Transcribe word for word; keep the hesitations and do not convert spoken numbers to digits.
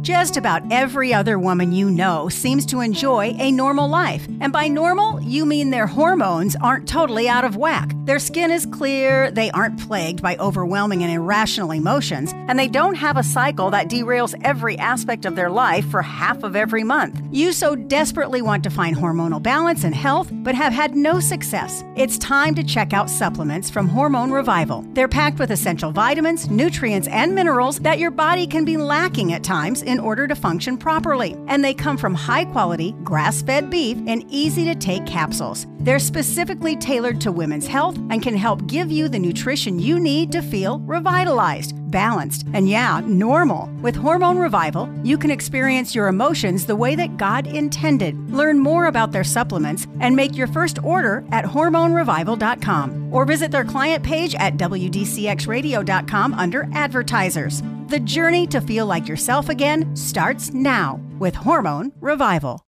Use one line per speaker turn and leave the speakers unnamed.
Just about every other woman you know seems to enjoy a normal life. And by normal, you mean their hormones aren't totally out of whack. Their skin is clear, they aren't plagued by overwhelming and irrational emotions, and they don't have a cycle that derails every aspect of their life for half of every month. You so desperately want to find hormonal balance and health, but have had no success. It's time to check out supplements from Hormone Revival. They're packed with essential vitamins, nutrients, and minerals that your body can be lacking at times in order to function properly. And they come from high-quality, grass-fed beef in easy-to-take capsules. They're specifically tailored to women's health and can help give you the nutrition you need to feel revitalized, balanced, and yeah, normal. With Hormone Revival, you can experience your emotions the way that God intended. Learn more about their supplements and make your first order at hormone revival dot com or visit their client page at w d c x radio dot com under advertisers. The journey to feel like yourself again starts now with Hormone Revival.